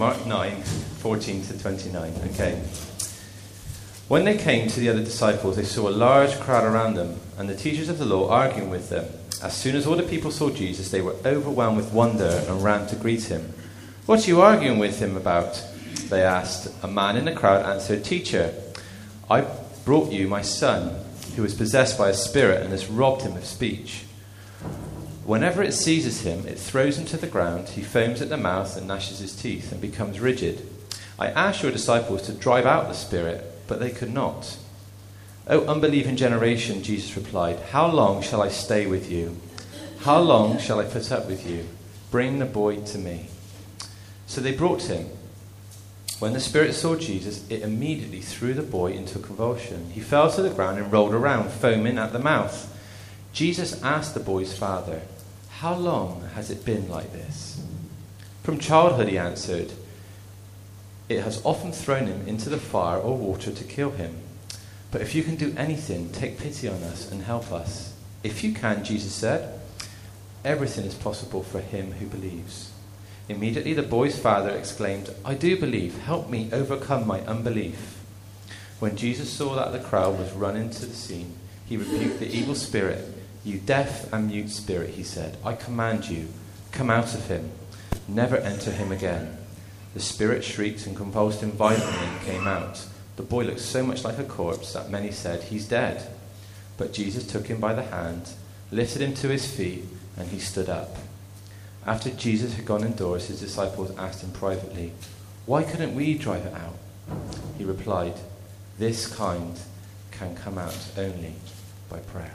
Mark 9:14 to 29. Okay. When they came to the other disciples, they saw a large crowd around them, and the teachers of the law arguing with them. As soon as all the people saw Jesus, they were overwhelmed with wonder and ran to greet him. "What are you arguing with him about?" they asked. A man in the crowd answered, "Teacher, I brought you my son, who is possessed by a spirit and has robbed him of speech. Whenever it seizes him, it throws him to the ground. He foams at the mouth and gnashes his teeth and becomes rigid. I asked your disciples to drive out the spirit, but they could not." "O unbelieving generation," Jesus replied, "how long shall I stay with you? How long shall I put up with you? Bring the boy to me." So they brought him. When the spirit saw Jesus, it immediately threw the boy into a convulsion. He fell to the ground and rolled around, foaming at the mouth. Jesus asked the boy's father, "How long has it been like this?" "From childhood," he answered. "It has often thrown him into the fire or water to kill him. But if you can do anything, take pity on us and help us." "If you can," Jesus said, "everything is possible for him who believes." Immediately the boy's father exclaimed, "I do believe. Help me overcome my unbelief." When Jesus saw that the crowd was running to the scene, he rebuked the evil spirit. "You deaf and mute spirit," he said, "I command you, come out of him. Never enter him again." The spirit shrieked and convulsed him violently and came out. The boy looked so much like a corpse that many said, "He's dead." But Jesus took him by the hand, lifted him to his feet, and he stood up. After Jesus had gone indoors, his disciples asked him privately, "Why couldn't we drive it out?" He replied, "This kind can come out only by prayer."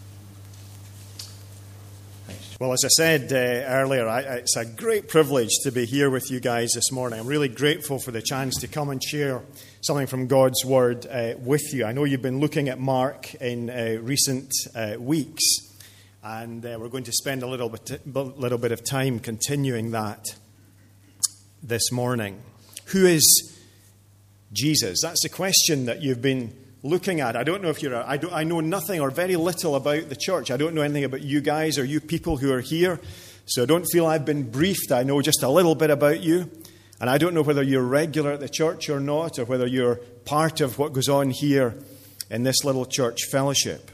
Well, as I said earlier, it's a great privilege to be here with you guys this morning. I'm really grateful for the chance to come and share something from God's Word with you. I know you've been looking at Mark in recent weeks, and we're going to spend a little bit of time continuing that this morning. Who is Jesus? That's the question that you've been looking at. I don't know if I know nothing or very little about the church. I don't know anything about you guys or you people who are here. So don't feel I've been briefed. I know just a little bit about you. And I don't know whether you're regular at the church or not, or whether you're part of what goes on here in this little church fellowship.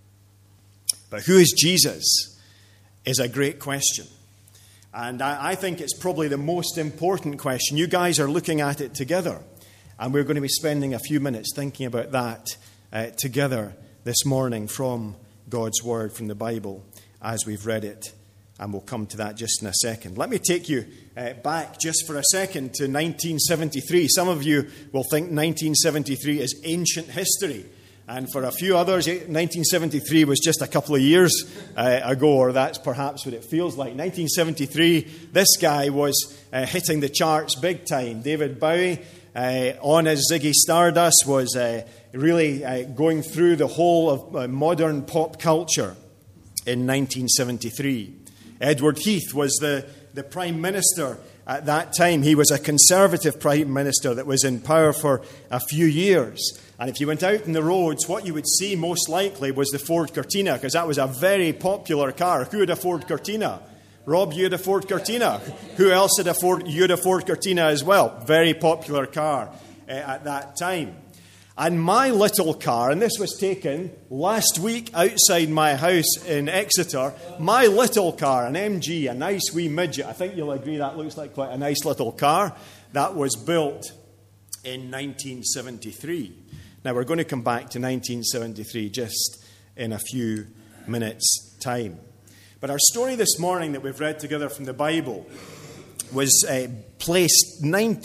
But who is Jesus is a great question. And I think it's probably the most important question. You guys are looking at it together. And we're going to be spending a few minutes thinking about that together this morning from God's Word, from the Bible, as we've read it. And we'll come to that just in a second. Let me take you back just for a second to 1973. Some of you will think 1973 is ancient history. And for a few others, 1973 was just a couple of years ago, or that's perhaps what it feels like. 1973, this guy was hitting the charts big time. David Bowie, on as Ziggy Stardust, was really going through the whole of modern pop culture in 1973. Edward Heath was the Prime Minister at that time. He was a Conservative Prime Minister that was in power for a few years. And if you went out in the roads, what you would see most likely was the Ford Cortina, because that was a very popular car. Who had a Ford Cortina? Rob, you had a Ford Cortina. Who else had a Ford? You had a Ford Cortina as well. Very popular car at that time. And my little car, and this was taken last week outside my house in Exeter, my little car, an MG, a nice wee midget. I think you'll agree that looks like quite a nice little car. That was built in 1973. Now, we're going to come back to 1973 just in a few minutes' time. But our story this morning that we've read together from the Bible was placed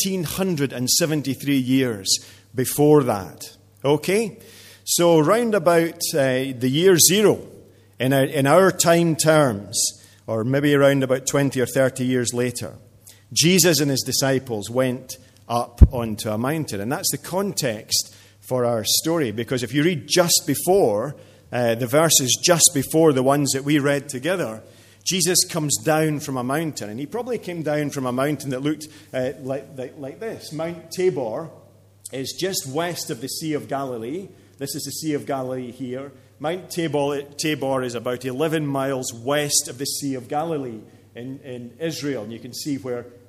1973 years before that. Okay? So round about the year zero, in our time terms, or maybe around about 20 or 30 years later, Jesus and his disciples went up onto a mountain. And that's the context for our story, because if you read just before, the verses just before the ones that we read together, Jesus comes down from a mountain, and he probably came down from a mountain that looked like this. Mount Tabor is just west of the Sea of Galilee. This is the Sea of Galilee here. Mount Tabor is about 11 miles west of the Sea of Galilee in Israel, and you can see where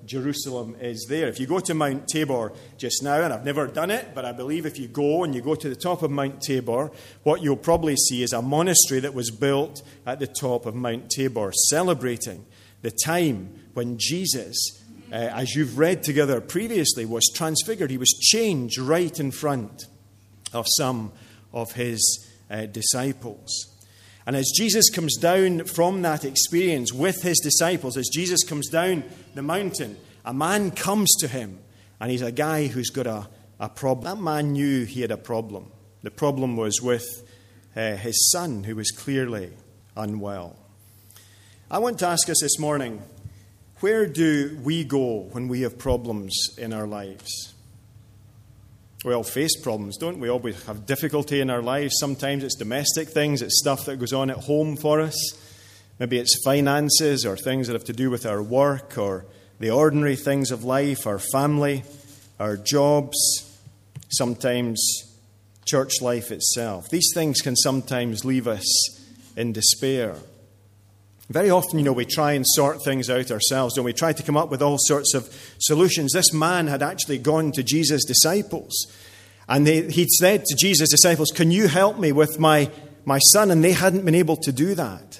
Jerusalem is there. If you go to Mount Tabor just now, and I've never done it, but I believe if you go and you go to the top of Mount Tabor, what you'll probably see is a monastery that was built at the top of Mount Tabor, celebrating the time when Jesus, as you've read together previously, was transfigured. He was changed right in front of some of his disciples. And as Jesus comes down from that experience with his disciples, as Jesus comes down the mountain, a man comes to him, and he's a guy who's got a problem. That man knew he had a problem. The problem was with his son, who was clearly unwell. I want to ask us this morning, where do we go when we have problems in our lives? We all face problems, don't we? We always have difficulty in our lives. Sometimes it's domestic things, it's stuff that goes on at home for us. Maybe it's finances or things that have to do with our work or the ordinary things of life, our family, our jobs, sometimes church life itself. These things can sometimes leave us in despair. Very often, we try and sort things out ourselves, don't we? Try to come up with all sorts of solutions. This man had actually gone to Jesus' disciples, and he'd said to Jesus' disciples, "Can you help me with my son?" And they hadn't been able to do that.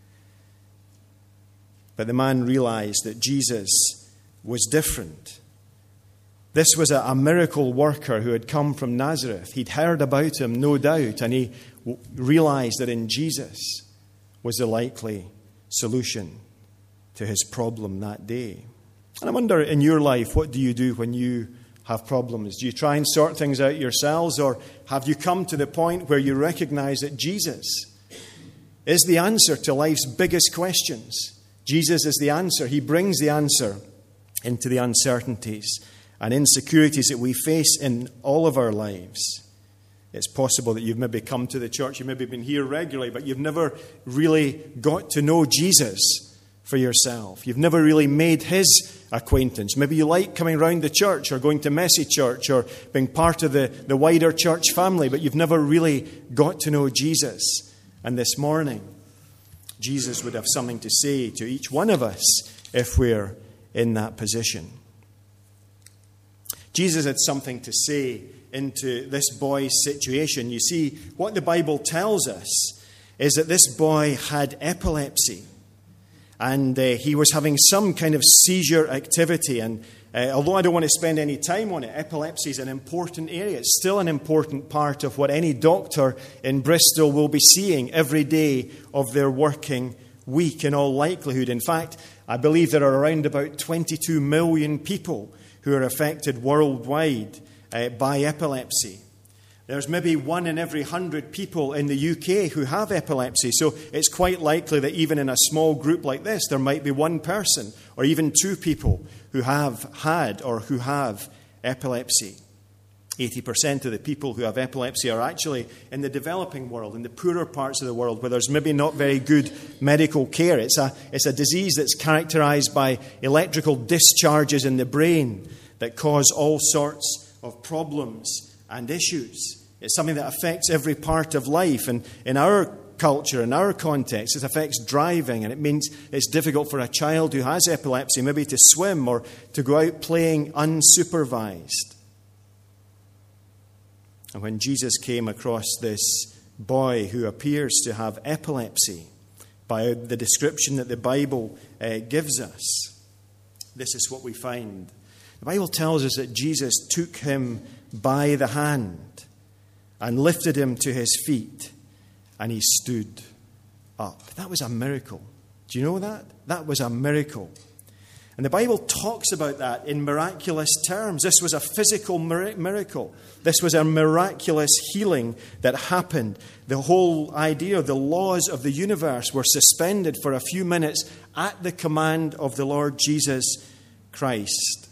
But the man realized that Jesus was different. This was a miracle worker who had come from Nazareth. He'd heard about him, no doubt, and he realized that in Jesus was the likely solution to his problem that day. And I wonder, in your life, what do you do when you have problems? Do you try and sort things out yourselves, or have you come to the point where you recognize that Jesus is the answer to life's biggest questions? Jesus is the answer. He brings the answer into the uncertainties and insecurities that we face in all of our lives. It's possible that you've maybe come to the church, you've maybe been here regularly, but you've never really got to know Jesus for yourself. You've never really made his acquaintance. Maybe you like coming around the church or going to Messy Church or being part of the wider church family, but you've never really got to know Jesus. And this morning, Jesus would have something to say to each one of us if we're in that position. Jesus had something to say into this boy's situation. You see, what the Bible tells us is that this boy had epilepsy, and he was having some kind of seizure activity. And although I don't want to spend any time on it, epilepsy is an important area. It's still an important part of what any doctor in Bristol will be seeing every day of their working week, in all likelihood. In fact, I believe there are around about 22 million people who are affected worldwide by epilepsy. There's maybe 1 in every 100 people in the UK who have epilepsy. So it's quite likely that even in a small group like this, there might be one person or even 2 people who have had or who have epilepsy. 80% of the people who have epilepsy are actually in the developing world, in the poorer parts of the world, where there's maybe not very good medical care. It's a disease that's characterized by electrical discharges in the brain that cause all sorts of problems and issues. It's something that affects every part of life. And in our culture, in our context, it affects driving. And it means it's difficult for a child who has epilepsy maybe to swim or to go out playing unsupervised. And when Jesus came across this boy who appears to have epilepsy, by the description that the Bible gives us, this is what we find. The Bible tells us that Jesus took him by the hand and lifted him to his feet, and he stood up. That was a miracle. Do you know that? That was a miracle. And the Bible talks about that in miraculous terms. This was a physical miracle. This was a miraculous healing that happened. The whole idea, the laws of the universe were suspended for a few minutes at the command of the Lord Jesus Christ.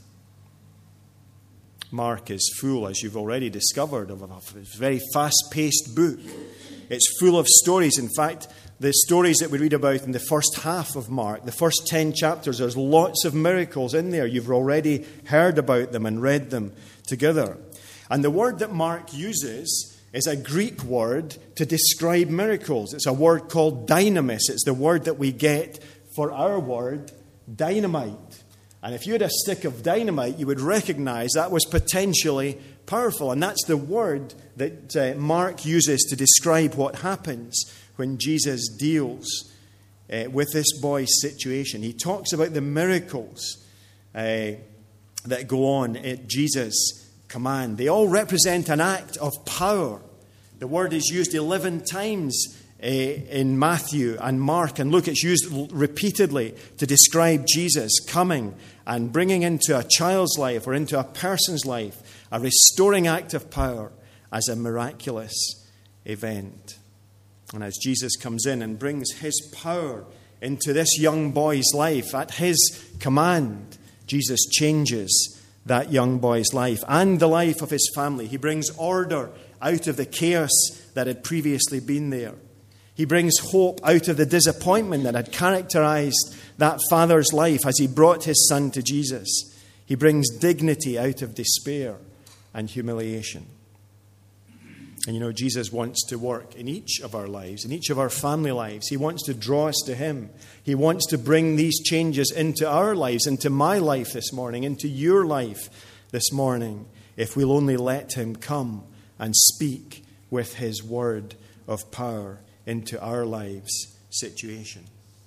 Mark is full, as you've already discovered, of a very fast-paced book. It's full of stories. In fact, the stories that we read about in the first half of Mark, the first 10 chapters, there's lots of miracles in there. You've already heard about them and read them together. And the word that Mark uses is a Greek word to describe miracles. It's a word called dynamis. It's the word that we get for our word dynamite. And if you had a stick of dynamite, you would recognize that was potentially powerful. And that's the word that Mark uses to describe what happens when Jesus deals with this boy's situation. He talks about the miracles that go on at Jesus' command. They all represent an act of power. The word is used 11 times in Matthew and Mark and Luke. It's used repeatedly to describe Jesus coming and bringing into a child's life or into a person's life a restoring act of power as a miraculous event. And as Jesus comes in and brings his power into this young boy's life at his command, Jesus changes that young boy's life and the life of his family. He brings order out of the chaos that had previously been there. He brings hope out of the disappointment that had characterized that father's life as he brought his son to Jesus. He brings dignity out of despair and humiliation. And you know, Jesus wants to work in each of our lives, in each of our family lives. He wants to draw us to him. He wants to bring these changes into our lives, into my life this morning, into your life this morning, if we'll only let him come and speak with his word of power into our lives' situation.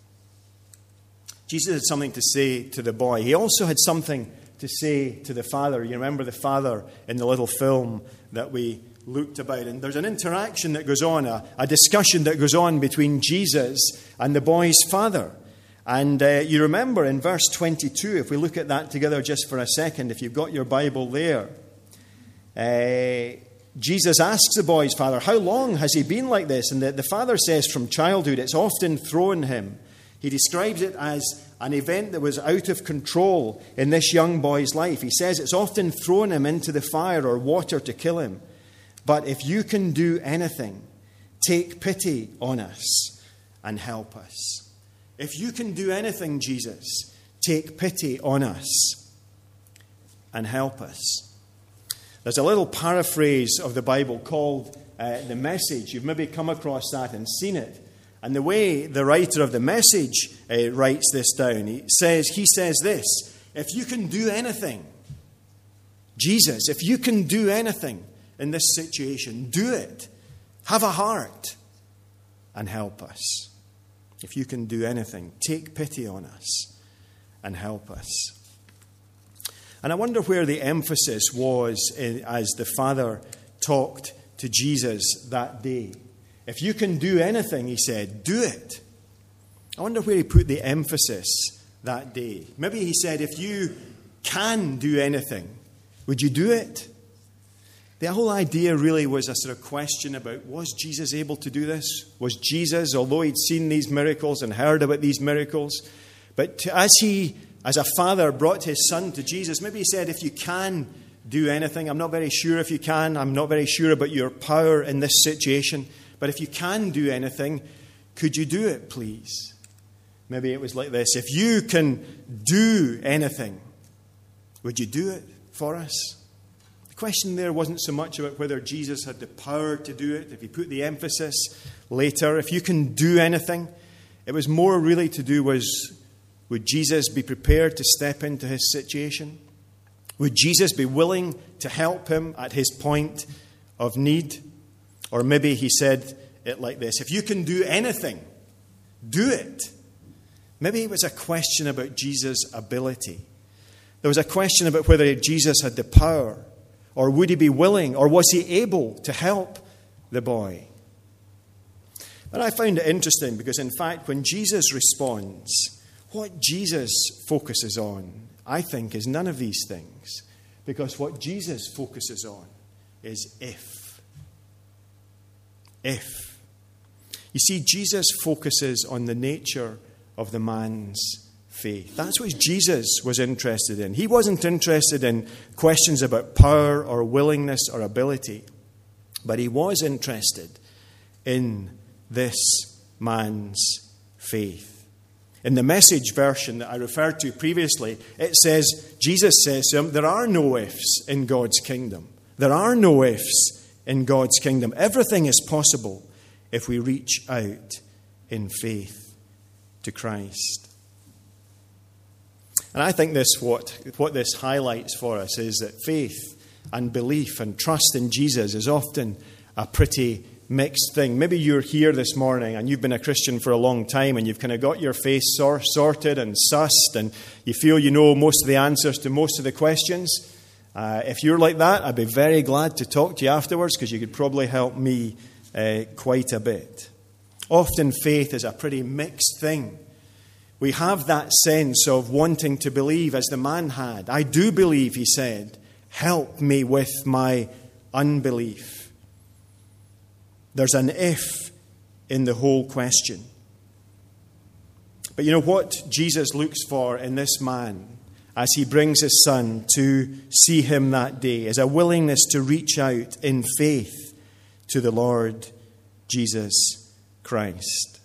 Jesus had something to say to the boy. He also had something to say to the father. You remember the father in the little film that we looked about. And there's an interaction that goes on, a discussion that goes on between Jesus and the boy's father. And you remember in verse 22, if we look at that together just for a second, if you've got your Bible there, Jesus asks the boy's father, how long has he been like this? And the father says from childhood, it's often thrown him. He describes it as an event that was out of control in this young boy's life. He says it's often thrown him into the fire or water to kill him. But if you can do anything, take pity on us and help us. If you can do anything, Jesus, take pity on us and help us. There's a little paraphrase of the Bible called The Message. You've maybe come across that and seen it. And the way the writer of The Message writes this down, he says this, if you can do anything, Jesus, if you can do anything in this situation, do it. Have a heart and help us. If you can do anything, take pity on us and help us. And I wonder where the emphasis was as the father talked to Jesus that day. If you can do anything, he said, do it. I wonder where he put the emphasis that day. Maybe he said, if you can do anything, would you do it? The whole idea really was a sort of question about, was Jesus able to do this? Was Jesus, although he'd seen these miracles and heard about these miracles, but as a father brought his son to Jesus, maybe he said, if you can do anything, I'm not very sure if you can, I'm not very sure about your power in this situation, but if you can do anything, could you do it, please? Maybe it was like this, if you can do anything, would you do it for us? The question there wasn't so much about whether Jesus had the power to do it, if he put the emphasis later, if you can do anything, it was more really to do was, would Jesus be prepared to step into his situation? Would Jesus be willing to help him at his point of need? Or maybe he said it like this, if you can do anything, do it. Maybe it was a question about Jesus' ability. There was a question about whether Jesus had the power, or would he be willing, or was he able to help the boy? And I found it interesting because, in fact, when Jesus responds, what Jesus focuses on, I think, is none of these things. Because what Jesus focuses on is if. If. You see, Jesus focuses on the nature of the man's faith. That's what Jesus was interested in. He wasn't interested in questions about power or willingness or ability. But he was interested in this man's faith. In the Message version that I referred to previously, it says, Jesus says to him, there are no ifs in God's kingdom. There are no ifs in God's kingdom. Everything is possible if we reach out in faith to Christ. And I think what this highlights for us is that faith and belief and trust in Jesus is often a pretty mixed thing. Maybe you're here this morning and you've been a Christian for a long time and you've kind of got your faith sorted and sussed and you feel you know most of the answers to most of the questions. If you're like that, I'd be very glad to talk to you afterwards because you could probably help me quite a bit. Often faith is a pretty mixed thing. We have that sense of wanting to believe as the man had. I do believe, he said. Help me with my unbelief. There's an if in the whole question. But you know what Jesus looks for in this man as he brings his son to see him that day is a willingness to reach out in faith to the Lord Jesus Christ.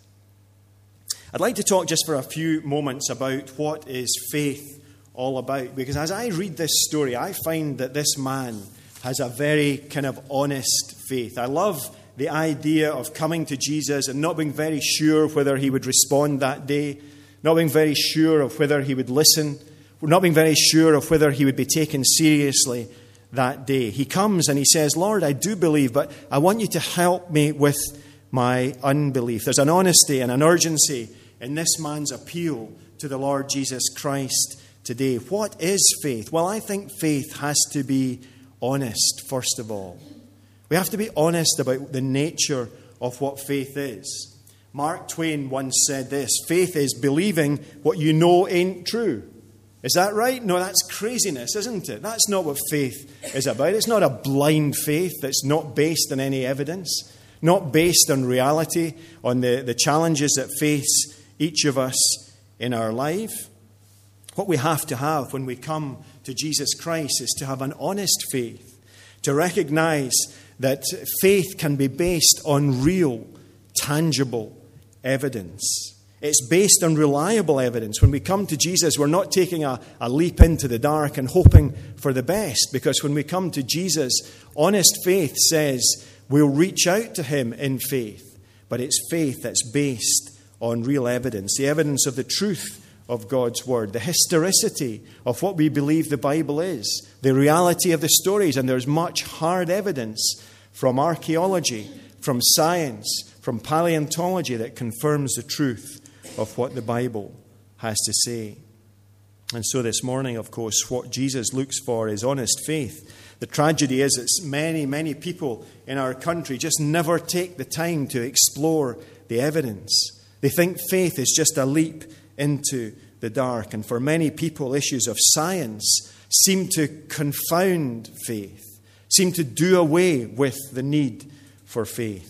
I'd like to talk just for a few moments about what is faith all about. Because as I read this story, I find that this man has a very kind of honest faith. I love the idea of coming to Jesus and not being very sure whether he would respond that day, not being very sure of whether he would listen, not being very sure of whether he would be taken seriously that day. He comes and he says, Lord, I do believe, but I want you to help me with my unbelief. There's an honesty and an urgency in this man's appeal to the Lord Jesus Christ today. What is faith? Well, I think faith has to be honest, first of all. We have to be honest about the nature of what faith is. Mark Twain once said this: faith is believing what you know ain't true. Is that right? No, that's craziness, isn't it? That's not what faith is about. It's not a blind faith that's not based on any evidence, not based on reality, on the challenges that face each of us in our life. What we have to have when we come to Jesus Christ is to have an honest faith, to recognize that faith can be based on real, tangible evidence. It's based on reliable evidence. When we come to Jesus, we're not taking a leap into the dark and hoping for the best, because when we come to Jesus, honest faith says we'll reach out to him in faith, but it's faith that's based on real evidence, the evidence of the truth of God's word, the historicity of what we believe the Bible is, the reality of the stories. And there's much hard evidence from archaeology, from science, from paleontology that confirms the truth of what the Bible has to say. And so this morning, of course, what Jesus looks for is honest faith. The tragedy is that many, many people in our country just never take the time to explore the evidence. They think faith is just a leap into the dark. And for many people, issues of science seem to confound faith, seem to do away with the need for faith.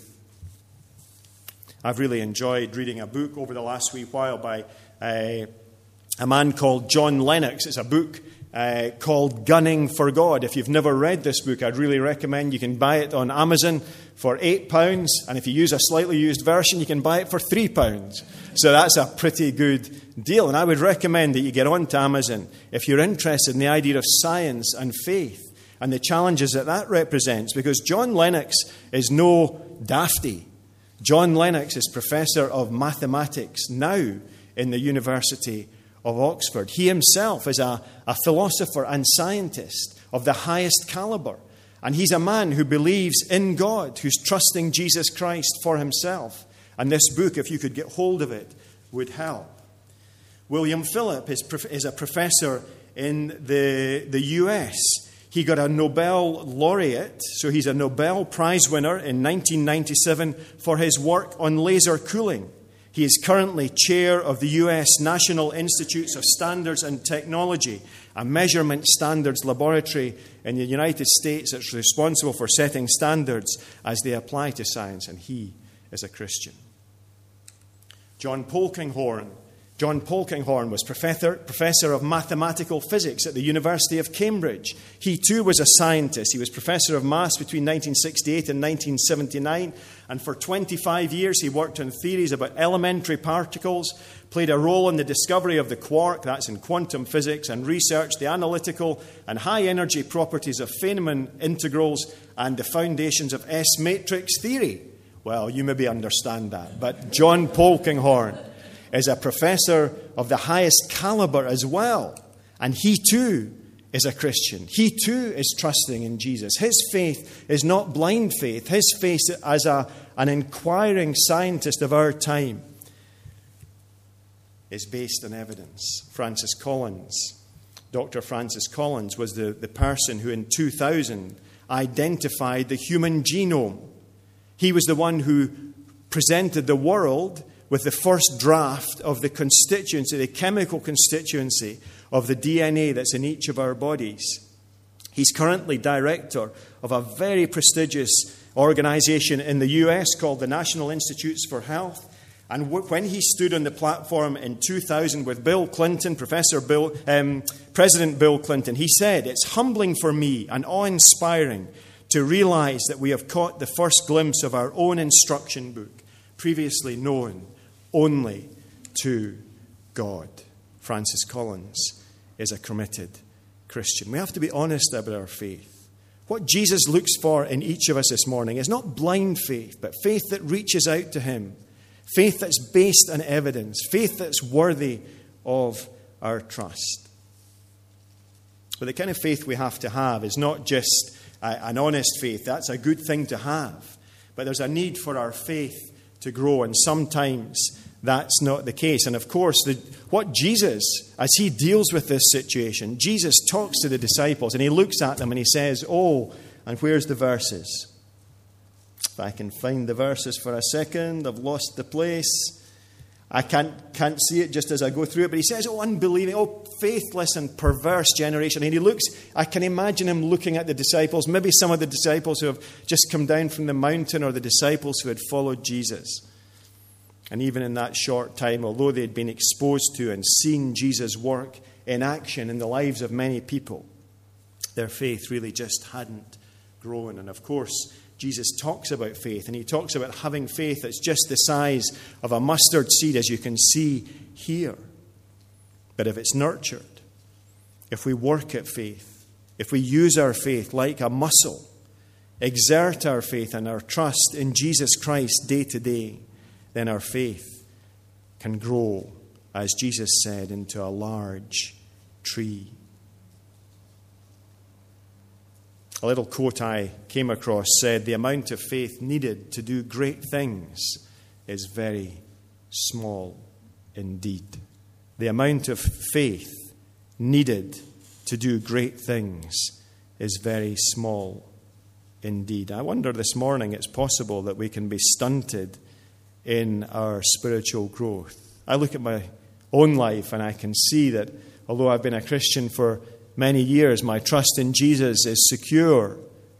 I've really enjoyed reading a book over the last wee while by a man called John Lennox. It's a book called Gunning for God. If you've never read this book, I'd really recommend you can buy it on Amazon for £8. And if you use a slightly used version, you can buy it for £3. So that's a pretty good deal. And I would recommend that you get onto Amazon if you're interested in the idea of science and faith and the challenges that represents. Because John Lennox is no dafty. John Lennox is Professor of Mathematics now in the University of Oxford. He himself is a philosopher and scientist of the highest caliber. And he's a man who believes in God, who's trusting Jesus Christ for himself. And this book, if you could get hold of it, would help. William Philip is a professor in the US. He got a Nobel laureate, so he's a Nobel Prize winner in 1997 for his work on laser cooling. He is currently chair of the US National Institutes of Standards and Technology, a measurement standards laboratory in the United States that's responsible for setting standards as they apply to science, and he is a Christian. John Polkinghorne was professor of mathematical physics at the University of Cambridge. He too was a scientist. He was professor of maths between 1968 and 1979. And for 25 years he worked on theories about elementary particles, played a role in the discovery of the quark, that's in quantum physics, and researched the analytical and high-energy properties of Feynman integrals and the foundations of S-matrix theory. Well, you maybe understand that. But John Polkinghorne is a professor of the highest caliber as well. And he too is a Christian. He too is trusting in Jesus. His faith is not blind faith. His faith as an inquiring scientist of our time is based on evidence. Dr. Francis Collins was the person who in 2000 identified the human genome. He was the one who presented the world with the first draft of the constituency, the chemical constituency of the DNA that's in each of our bodies. He's currently director of a very prestigious organization in the US called the National Institutes for Health. And when he stood on the platform in 2000 with Bill Clinton, President Bill Clinton, he said, "It's humbling for me and awe-inspiring to realize that we have caught the first glimpse of our own instruction book, previously known only to God." Francis Collins is a committed Christian. We have to be honest about our faith. What Jesus looks for in each of us this morning is not blind faith, but faith that reaches out to him. Faith that's based on evidence. Faith that's worthy of our trust. But the kind of faith we have to have is not just an honest faith. That's a good thing to have. But there's a need for our faith to grow, and sometimes that's not the case. And of course, what Jesus, as he deals with this situation, Jesus talks to the disciples and he looks at them and he says, "Oh," and where's the verses? If I can find the verses for a second, I've lost the place. I can't see it just as I go through it, but he says, "Oh, unbelieving, oh, faithless and perverse generation." And he looks, I can imagine him looking at the disciples, maybe some of the disciples who have just come down from the mountain, or the disciples who had followed Jesus. And even in that short time, although they had been exposed to and seen Jesus work in action in the lives of many people, their faith really just hadn't grown. And of course, Jesus talks about faith, and he talks about having faith that's just the size of a mustard seed, as you can see here. But if it's nurtured, if we work at faith, if we use our faith like a muscle, exert our faith and our trust in Jesus Christ day to day, then our faith can grow, as Jesus said, into a large tree. A little quote I came across said, "The amount of faith needed to do great things is very small indeed." The amount of faith needed to do great things is very small indeed. I wonder this morning, it's possible that we can be stunted in our spiritual growth. I look at my own life and I can see that although I've been a Christian for many years, my trust in Jesus is secure.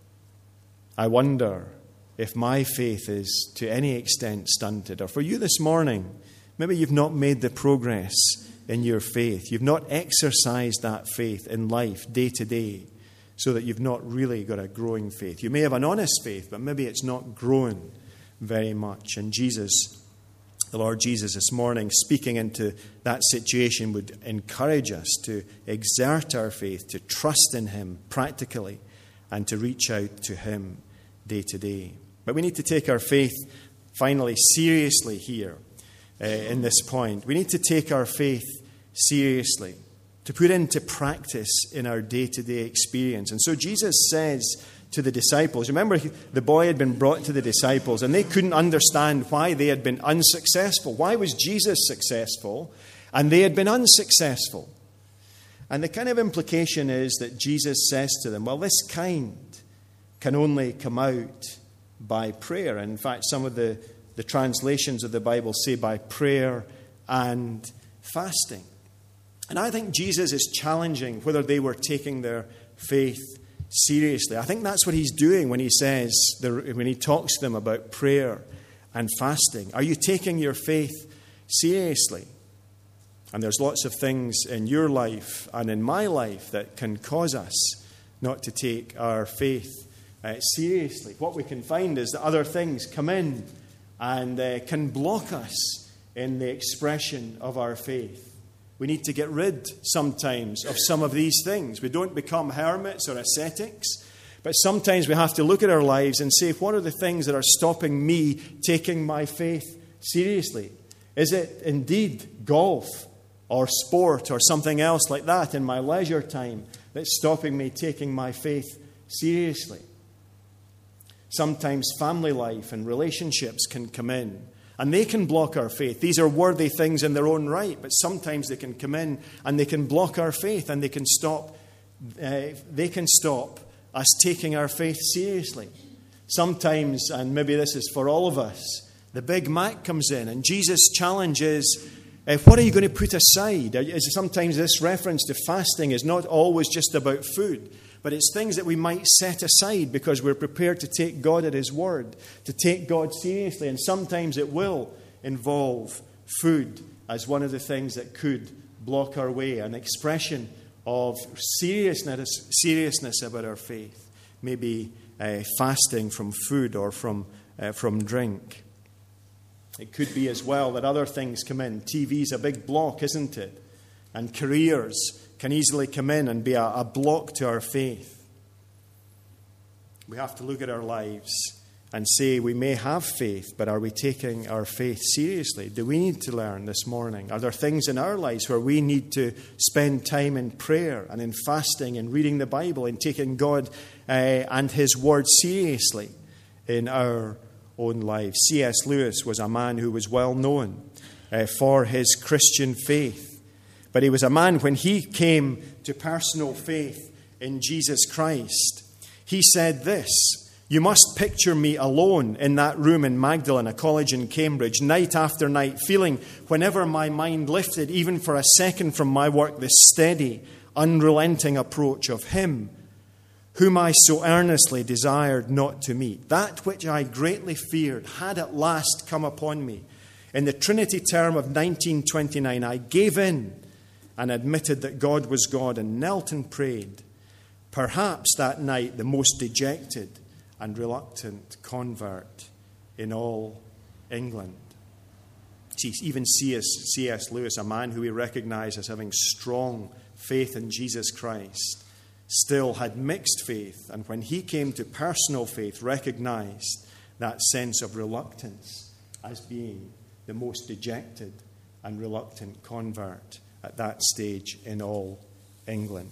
I wonder if my faith is to any extent stunted. Or for you this morning, maybe you've not made the progress in your faith. You've not exercised that faith in life day to day, so that you've not really got a growing faith. You may have an honest faith, but maybe it's not growing very much. And Jesus, the Lord Jesus this morning, speaking into that situation, would encourage us to exert our faith, to trust in him practically, and to reach out to him day to day. But we need to take our faith, finally, seriously here in this point. We need to take our faith seriously, to put into practice in our day-to-day experience. And so Jesus says to the disciples, remember, the boy had been brought to the disciples and they couldn't understand why they had been unsuccessful. Why was Jesus successful and they had been unsuccessful? And the kind of implication is that Jesus says to them, well, this kind can only come out by prayer. And in fact, some of the translations of the Bible say by prayer and fasting. And I think Jesus is challenging whether they were taking their faith seriously. I think that's what he's doing when he says, when he talks to them about prayer and fasting. Are you taking your faith seriously? And there's lots of things in your life and in my life that can cause us not to take our faith seriously. What we can find is that other things come in and can block us in the expression of our faith. We need to get rid sometimes of some of these things. We don't become hermits or ascetics, but sometimes we have to look at our lives and say, what are the things that are stopping me taking my faith seriously? Is it indeed golf or sport or something else like that in my leisure time that's stopping me taking my faith seriously. Sometimes family life and relationships can come in, and they can block our faith. These are worthy things in their own right, but sometimes they can come in and they can block our faith, and they can stop us taking our faith seriously. Sometimes, and maybe this is for all of us, the Big Mac comes in, and Jesus' challenge is, what are you going to put aside? Sometimes this reference to fasting is not always just about food, but it's things that we might set aside because we're prepared to take God at His word, to take God seriously. And sometimes it will involve food as one of the things that could block our way, an expression of seriousness about our faith. Maybe fasting from food or from drink. It could be as well that other things come in. TV's a big block, isn't it? And careers can easily come in and be a block to our faith. We have to look at our lives and say we may have faith, but are we taking our faith seriously? Do we need to learn this morning? Are there things in our lives where we need to spend time in prayer and in fasting and reading the Bible and taking God and His word seriously in our own lives? C.S. Lewis was a man who was well known for his Christian faith. But he was a man, when he came to personal faith in Jesus Christ, he said this: "You must picture me alone in that room in Magdalen, a college in Cambridge, night after night, feeling, whenever my mind lifted, even for a second from my work, the steady, unrelenting approach of Him whom I so earnestly desired not to meet. That which I greatly feared had at last come upon me. In the Trinity term of 1929, I gave in and admitted that God was God and knelt and prayed. Perhaps that night the most dejected and reluctant convert in all England." See, even C.S. Lewis, a man who we recognize as having strong faith in Jesus Christ, still had mixed faith, and when he came to personal faith, recognized that sense of reluctance as being the most dejected and reluctant convert at that stage in all England.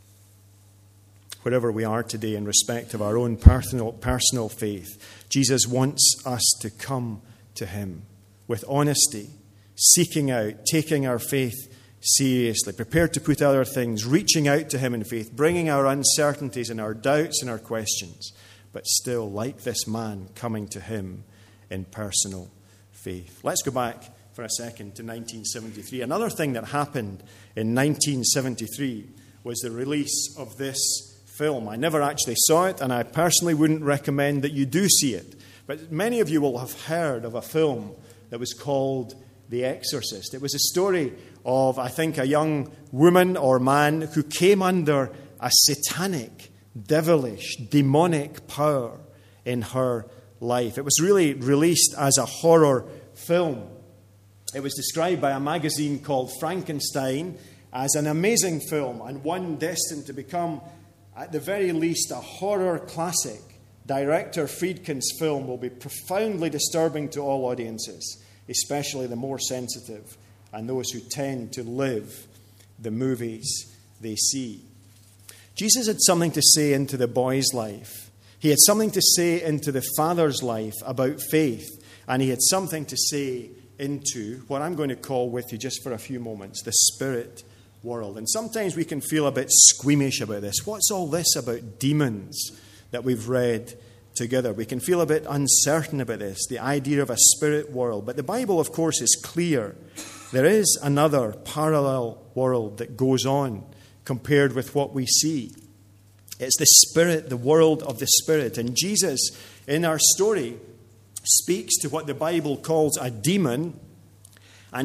Wherever we are today in respect of our own personal faith, Jesus wants us to come to Him with honesty, seeking out, taking our faith seriously, prepared to put other things, reaching out to Him in faith, bringing our uncertainties and our doubts and our questions, but still, like this man, coming to Him in personal faith. Let's go back for a second to 1973. Another thing that happened in 1973 was the release of this film. I never actually saw it, and I personally wouldn't recommend that you do see it. But many of you will have heard of a film that was called The Exorcist. It was a story of, I think, a young woman or man who came under a satanic, devilish, demonic power in her life. It was really released as a horror film. It was described by a magazine called Frankenstein as an amazing film and one destined to become, at the very least, a horror classic. Director Friedkin's film will be profoundly disturbing to all audiences, especially the more sensitive and those who tend to live the movies they see. Jesus had something to say into the boy's life. He had something to say into the father's life about faith, and he had something to say into what I'm going to call with you just for a few moments, the spirit world. And sometimes we can feel a bit squeamish about this. What's all this about demons that we've read together? We can feel a bit uncertain about this, the idea of a spirit world. But the Bible, of course, is clear. There is another parallel world that goes on compared with what we see. It's the spirit, the world of the spirit. And Jesus, in our story, speaks to what the Bible calls a demon, and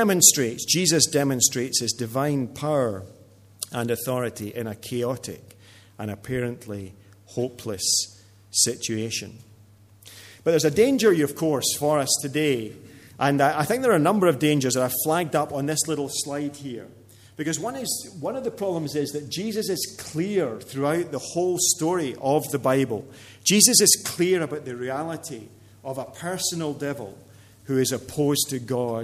Jesus demonstrates his divine power and authority in a chaotic and apparently hopeless situation. But there's a danger, of course, for us today, and I think there are a number of dangers that I've flagged up on this little slide here. Because one of the problems is that Jesus is clear throughout the whole story of the Bible. Jesus is clear about the reality of a personal devil who is opposed to God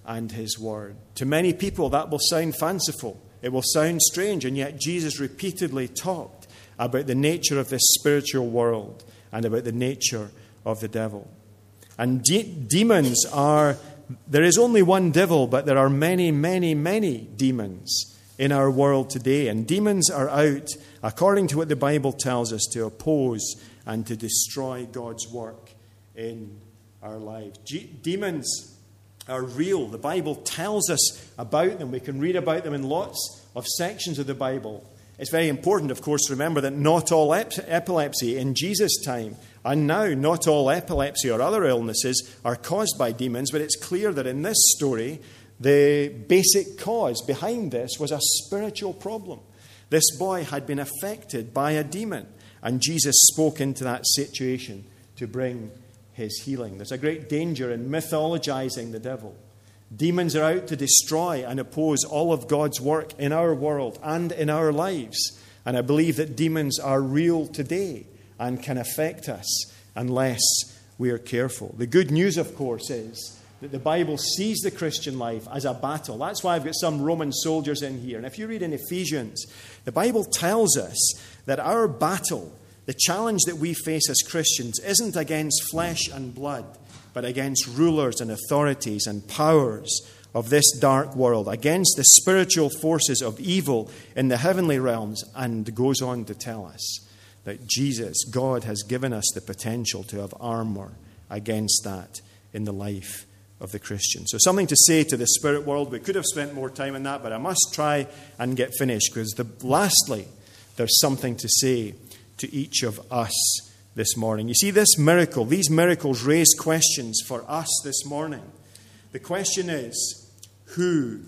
and his word. To many people, that will sound fanciful. It will sound strange, and yet Jesus repeatedly talked about the nature of this spiritual world and about the nature of the devil. And demons are, there is only one devil, but there are many, many, many demons in our world today. And demons are out, according to what the Bible tells us, to oppose and to destroy God's work in our lives. Demons are real. The Bible tells us about them. We can read about them in lots of sections of the Bible. It's very important, of course, to remember that not all epilepsy in Jesus' time, and now not all epilepsy or other illnesses, are caused by demons, but it's clear that in this story, the basic cause behind this was a spiritual problem. This boy had been affected by a demon, and Jesus spoke into that situation to bring his healing. There's a great danger in mythologizing the devil. Demons are out to destroy and oppose all of God's work in our world and in our lives. And I believe that demons are real today and can affect us unless we are careful. The good news, of course, is that the Bible sees the Christian life as a battle. That's why I've got some Roman soldiers in here. And if you read in Ephesians, the Bible tells us that our battle, the challenge that we face as Christians, isn't against flesh and blood, but against rulers and authorities and powers of this dark world, against the spiritual forces of evil in the heavenly realms, and goes on to tell us that Jesus, God, has given us the potential to have armor against that in the life of the Christian. So something to say to the spirit world. We could have spent more time on that, but I must try and get finished, because lastly, there's something to say to each of us this morning. You see, this miracle, these miracles raise questions for us this morning. The question is, who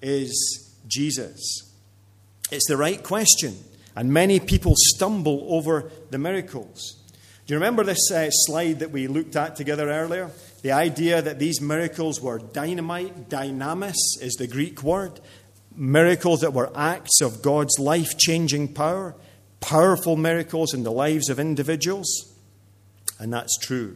is Jesus? It's the right question, and many people stumble over the miracles. Do you remember this slide that we looked at together earlier? The idea that these miracles were dynamite, dynamis is the Greek word. Miracles that were acts of God's life-changing power. Powerful miracles in the lives of individuals. And that's true.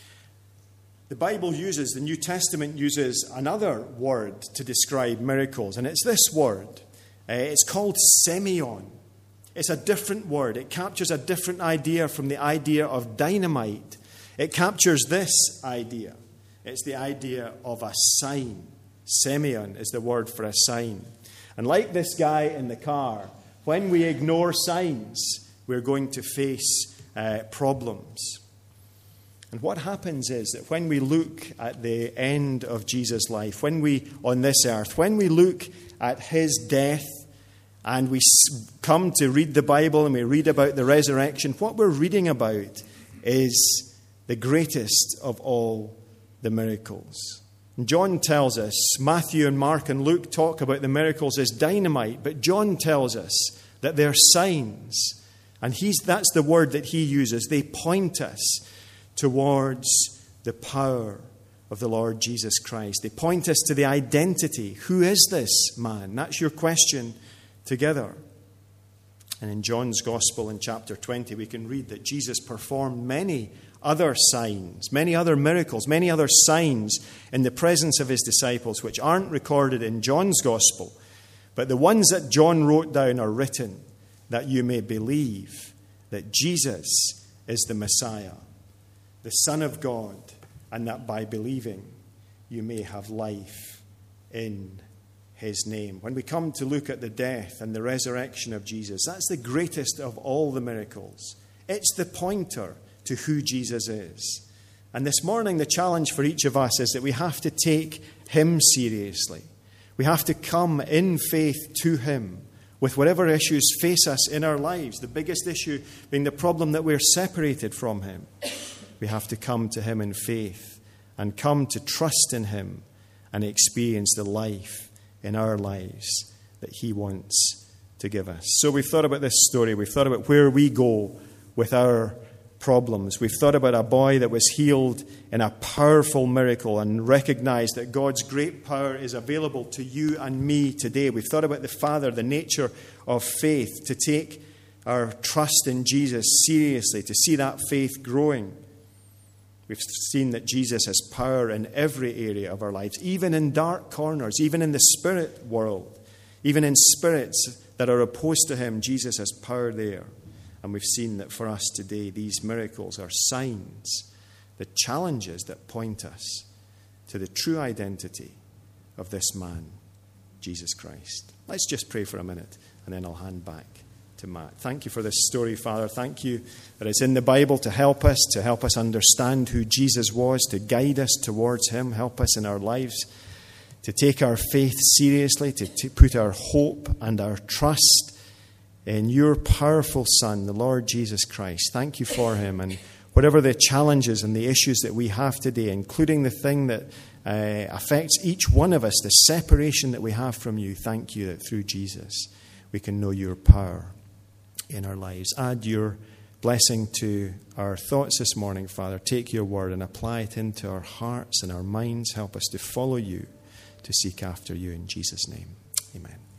The Bible uses, the New Testament uses another word to describe miracles, and it's this word. It's called semeion. It's a different word. It captures a different idea from the idea of dynamite. It captures this idea. It's the idea of a sign. Semeion is the word for a sign. And like this guy in the car, when we ignore signs, we're going to face problems. And what happens is that when we look at the end of Jesus' life, when we, on this earth, when we look at his death and we come to read the Bible and we read about the resurrection, what we're reading about is the greatest of all the miracles. And John tells us, Matthew and Mark and Luke talk about the miracles as dynamite, but John tells us that they're signs. And that's the word that he uses. They point us towards the power of the Lord Jesus Christ. They point us to the identity. Who is this man? That's your question together. And in John's Gospel in chapter 20, we can read that Jesus performed many other signs, many other miracles, many other signs in the presence of his disciples, which aren't recorded in John's Gospel. But the ones that John wrote down are written that you may believe that Jesus is the Messiah, the Son of God, and that by believing you may have life in his name. When we come to look at the death and the resurrection of Jesus, that's the greatest of all the miracles. It's the pointer to who Jesus is. And this morning, the challenge for each of us is that we have to take him seriously. We have to come in faith to him with whatever issues face us in our lives, the biggest issue being the problem that we're separated from him. We have to come to him in faith and come to trust in him and experience the life in our lives that he wants to give us. So we've thought about this story. We've thought about where we go with our problems. We've thought about a boy that was healed in a powerful miracle and recognized that God's great power is available to you and me today. We've thought about the Father, the nature of faith, to take our trust in Jesus seriously, to see that faith growing. We've seen that Jesus has power in every area of our lives, even in dark corners, even in the spirit world, even in spirits that are opposed to him. Jesus has power there. And we've seen that for us today, these miracles are signs, the challenges that point us to the true identity of this man, Jesus Christ. Let's just pray for a minute, and then I'll hand back to Matt. Thank you for this story, Father. Thank you that it's in the Bible to help us understand who Jesus was, to guide us towards him, help us in our lives to take our faith seriously, to put our hope and our trust in your powerful Son, the Lord Jesus Christ. Thank you for him. And whatever the challenges and the issues that we have today, including the thing that affects each one of us, the separation that we have from you, thank you that through Jesus we can know your power in our lives. Add your blessing to our thoughts this morning, Father. Take your word and apply it into our hearts and our minds. Help us to follow you, to seek after you in Jesus' name. Amen.